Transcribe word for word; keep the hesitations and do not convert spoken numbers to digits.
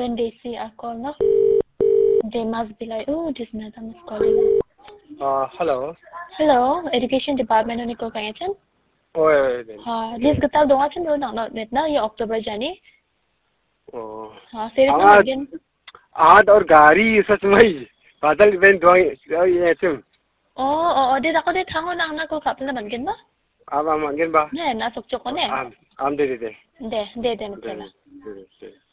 when they see our call, no? They must be like, oh, this madam is calling. Uh, hello. Hello, Education Department ni ko kaya chan? Oh, yeah, yeah. Ha, this gatal donga chan do nak not net na ye October jani. Oh. Ha, series na आवाज again. आवाज और गाड़ी सच में बादल Ben दो ये तुम Oh, oh, oh, dit ako dit hango na na ko kapal naman gin ba? अब हम अगेन बा Ne, nasok choko ne. आम आम दे दे दे De, de de mutela. दे दे